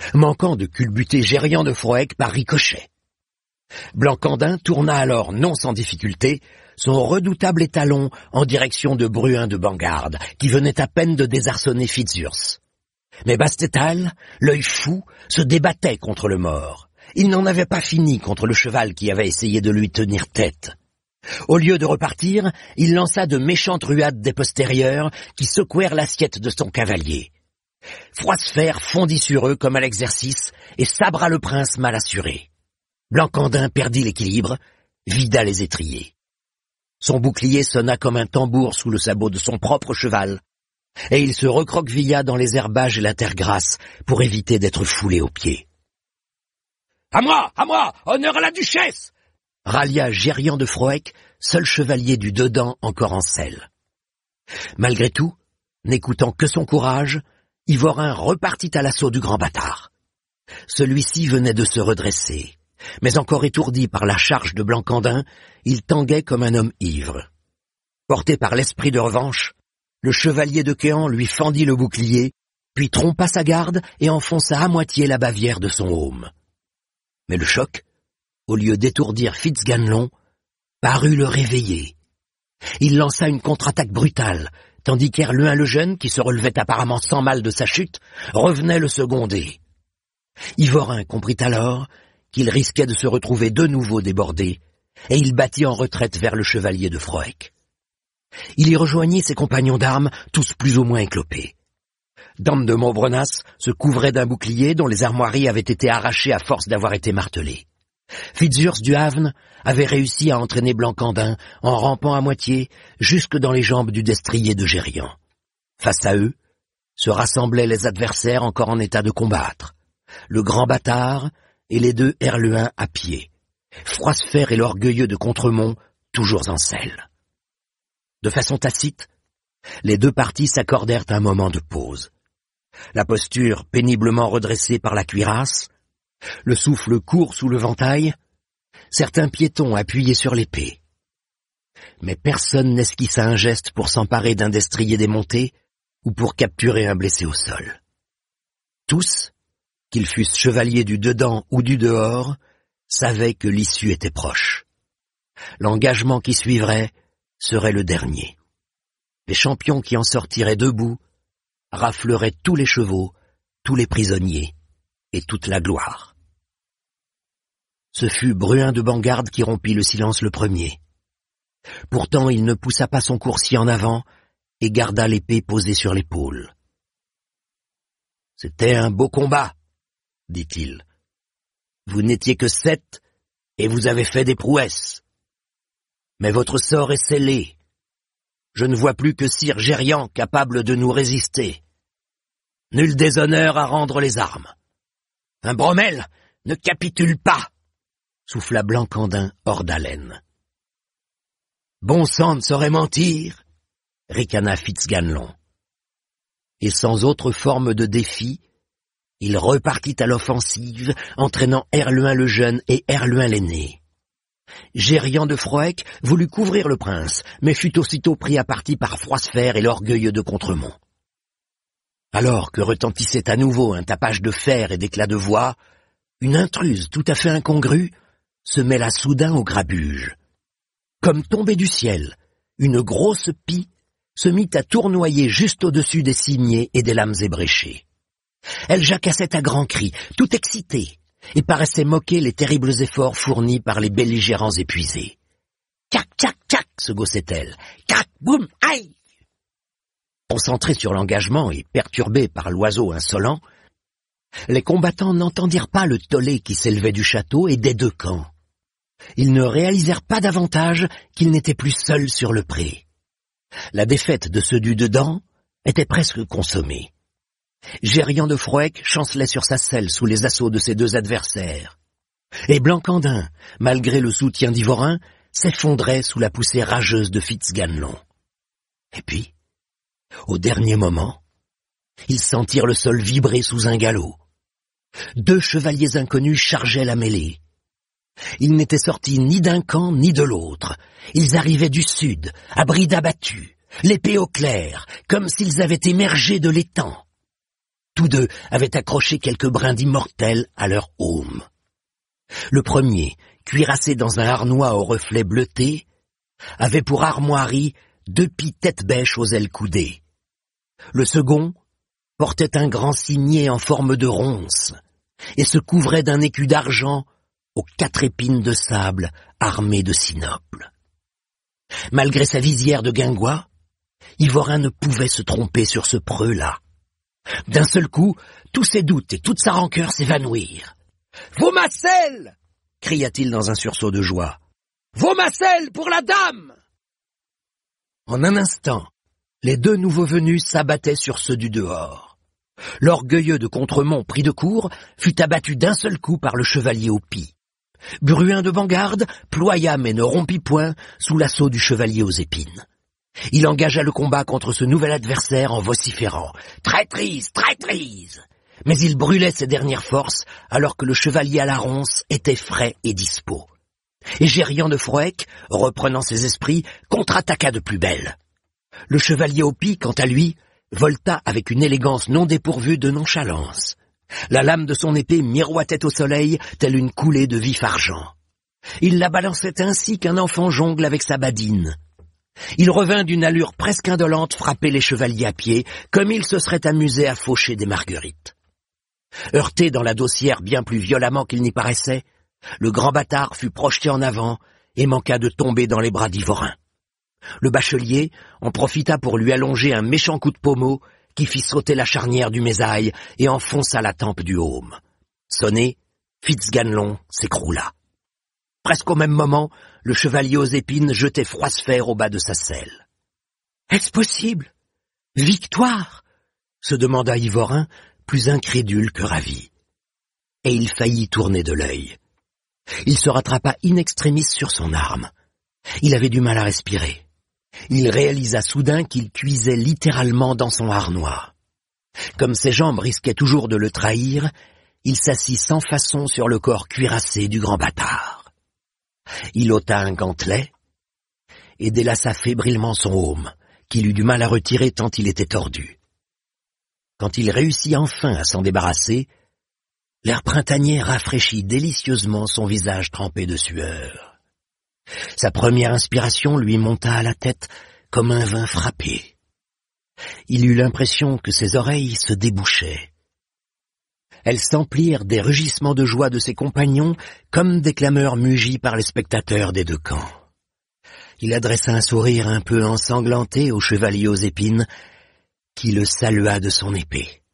manquant de culbuter Gérian de Froec par ricochet. Blancandin tourna alors, non sans difficulté, son redoutable étalon en direction de Bruin de Bangarde, qui venait à peine de désarçonner Fitzurse. Mais Bastétal, l'œil fou, se débattait contre le mort. Il n'en avait pas fini contre le cheval qui avait essayé de lui tenir tête. Au lieu de repartir, il lança de méchantes ruades des postérieurs qui secouèrent l'assiette de son cavalier. Froidsfer fondit sur eux comme à l'exercice et sabra le prince mal assuré. Blancandin perdit l'équilibre, vida les étriers. Son bouclier sonna comme un tambour sous le sabot de son propre cheval, et il se recroquevilla dans les herbages et la terre grasse pour éviter d'être foulé aux pieds. « À moi, à moi, honneur à la duchesse !» rallia Gérian de Froec, seul chevalier du dedans encore en selle. Malgré tout, n'écoutant que son courage, Yvorin repartit à l'assaut du grand bâtard. Celui-ci venait de se redresser, mais encore étourdi par la charge de Blancandin, il tanguait comme un homme ivre. Porté par l'esprit de revanche, le chevalier de Quéant lui fendit le bouclier, puis trompa sa garde et enfonça à moitié la bavière de son aume. Mais le choc, au lieu d'étourdir Fitzganlon, parut le réveiller. Il lança une contre-attaque brutale, tandis qu'Erluin le Jeune, qui se relevait apparemment sans mal de sa chute, revenait le seconder. Yvorin comprit alors qu'il risquait de se retrouver de nouveau débordé, et il battit en retraite vers le chevalier de Froec. Il y rejoignit ses compagnons d'armes, tous plus ou moins éclopés. Dame de Montbrenas se couvrait d'un bouclier dont les armoiries avaient été arrachées à force d'avoir été martelées. Fitzurse du Havne avait réussi à entraîner Blancandin en rampant à moitié jusque dans les jambes du destrier de Gérian. Face à eux, se rassemblaient les adversaires encore en état de combattre. Le grand bâtard et les deux Herluins à pied. Froidsfer et l'orgueilleux de Contremont toujours en selle. De façon tacite, les deux parties s'accordèrent un moment de pause. La posture péniblement redressée par la cuirasse, le souffle court sous le ventail, certains piétons appuyés sur l'épée. Mais personne n'esquissa un geste pour s'emparer d'un destrier démonté ou pour capturer un blessé au sol. Tous, qu'ils fussent chevaliers du dedans ou du dehors, savaient que l'issue était proche. L'engagement qui suivrait serait le dernier. Les champions qui en sortiraient debout rafleraient tous les chevaux, tous les prisonniers et toute la gloire. Ce fut Bruin de Bangarde qui rompit le silence le premier. Pourtant il ne poussa pas son coursier en avant et garda l'épée posée sur l'épaule. « C'était un beau combat, » dit-il. « Vous n'étiez que sept et vous avez fait des prouesses. Mais votre sort est scellé. Je ne vois plus que sire Gérian capable de nous résister. Nul déshonneur à rendre les armes. Un Bromel ne capitule pas, » souffla Blancandin hors d'haleine. « Bon sang ne saurait mentir, » ricana Fitzganlon. Et sans autre forme de défi, il repartit à l'offensive, entraînant Herluin le Jeune et Herluin l'aîné. Gérian de Froec voulut couvrir le prince, mais fut aussitôt pris à partie par Froidsfer et l'orgueilleux de Contremont. Alors que retentissait à nouveau un tapage de fer et d'éclats de voix, une intruse tout à fait incongrue se mêla soudain au grabuge. Comme tombée du ciel, une grosse pie se mit à tournoyer juste au-dessus des cimiers et des lames ébréchées. Elle jacassait à grands cris, tout excitée, et paraissait moquer les terribles efforts fournis par les belligérants épuisés. « Tchac, tchac, tchac !» se gaussait-elle. « Cac, boum, aïe !» Concentrés sur l'engagement et perturbés par l'oiseau insolent, les combattants n'entendirent pas le tollé qui s'élevait du château et des deux camps. Ils ne réalisèrent pas davantage qu'ils n'étaient plus seuls sur le pré. La défaite de ceux du dedans était presque consommée. Gérian de Froec chancelait sur sa selle sous les assauts de ses deux adversaires. Et Blancandin, malgré le soutien d'Yvorin, s'effondrait sous la poussée rageuse de Fitzganlon. Et puis, au dernier moment, ils sentirent le sol vibrer sous un galop. Deux chevaliers inconnus chargeaient la mêlée. Ils n'étaient sortis ni d'un camp ni de l'autre. Ils arrivaient du sud, à bride abattue, l'épée au clair, comme s'ils avaient émergé de l'étang. Tous deux avaient accroché quelques brins d'immortel à leur aume. Le premier, cuirassé dans un harnois au reflet bleuté, avait pour armoirie deux pies tête-bêche aux ailes coudées. Le second portait un grand cimier en forme de ronce et se couvrait d'un écu d'argent aux quatre épines de sable armées de sinoples. Malgré sa visière de guingois, Ivorin ne pouvait se tromper sur ce preux-là. D'un seul coup, tous ses doutes et toute sa rancœur s'évanouirent. « Vos macelles !» cria-t-il dans un sursaut de joie. « Vos macelles pour la dame !» En un instant, les deux nouveaux venus s'abattaient sur ceux du dehors. L'orgueilleux de Contremont, pris de court, fut abattu d'un seul coup par le chevalier aux pies. Bruin de Vangarde ploya mais ne rompit point sous l'assaut du chevalier aux épines. Il engagea le combat contre ce nouvel adversaire en vociférant « Traîtrise, traîtrise !» Mais il brûlait ses dernières forces alors que le chevalier à la ronce était frais et dispos. Et Gérian de Froec, reprenant ses esprits, contre-attaqua de plus belle. Le chevalier aux pies, quant à lui, volta avec une élégance non dépourvue de nonchalance. La lame de son épée miroitait au soleil telle une coulée de vif argent. Il la balançait ainsi qu'un enfant jongle avec sa badine. Il revint d'une allure presque indolente frapper les chevaliers à pied, comme il se serait amusé à faucher des marguerites. Heurté dans la dossière bien plus violemment qu'il n'y paraissait, le grand bâtard fut projeté en avant et manqua de tomber dans les bras d'Ivorin. Le bachelier en profita pour lui allonger un méchant coup de pommeau qui fit sauter la charnière du mésaille et enfonça la tempe du heaume. Sonné, Fitzganlon s'écroula. Presque au même moment, le chevalier aux épines jetait Froisfert au bas de sa selle. « Est-ce possible? Victoire !» se demanda Ivorin, plus incrédule que ravi. Et il faillit tourner de l'œil. Il se rattrapa in extremis sur son arme. Il avait du mal à respirer. Il réalisa soudain qu'il cuisait littéralement dans son harnois. Comme ses jambes risquaient toujours de le trahir, il s'assit sans façon sur le corps cuirassé du grand bâtard. Il ôta un gantelet et délaça fébrilement son aume, qu'il eut du mal à retirer tant il était tordu. Quand il réussit enfin à s'en débarrasser, l'air printanier rafraîchit délicieusement son visage trempé de sueur. Sa première inspiration lui monta à la tête comme un vin frappé. Il eut l'impression que ses oreilles se débouchaient. Elles s'emplirent des rugissements de joie de ses compagnons comme des clameurs mugies par les spectateurs des deux camps. Il adressa un sourire un peu ensanglanté au chevalier aux épines, qui le salua de son épée.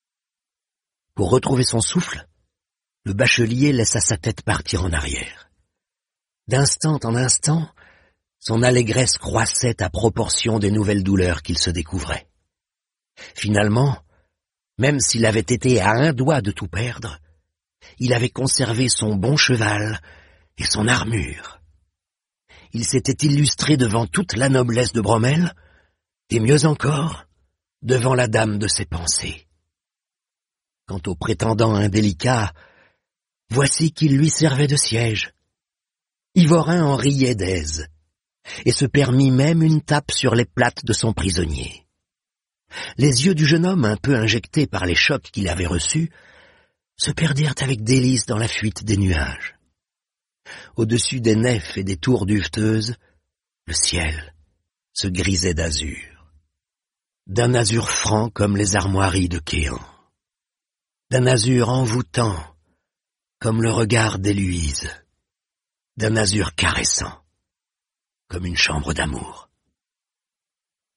Pour retrouver son souffle, le bachelier laissa sa tête partir en arrière. D'instant en instant, son allégresse croissait à proportion des nouvelles douleurs qu'il se découvrait. Finalement, même s'il avait été à un doigt de tout perdre, il avait conservé son bon cheval et son armure. Il s'était illustré devant toute la noblesse de Bromel, et mieux encore, devant la dame de ses pensées. Quant au prétendant indélicat, voici qu'il lui servait de siège. Ivorin en riait d'aise, et se permit même une tape sur les plates de son prisonnier. Les yeux du jeune homme, un peu injectés par les chocs qu'il avait reçus, se perdirent avec délice dans la fuite des nuages. Au-dessus des nefs et des tours duveteuses, le ciel se grisait d'azur. D'un azur franc comme les armoiries de Kéan. D'un azur envoûtant comme le regard d'Héloïse. D'un azur caressant comme une chambre d'amour.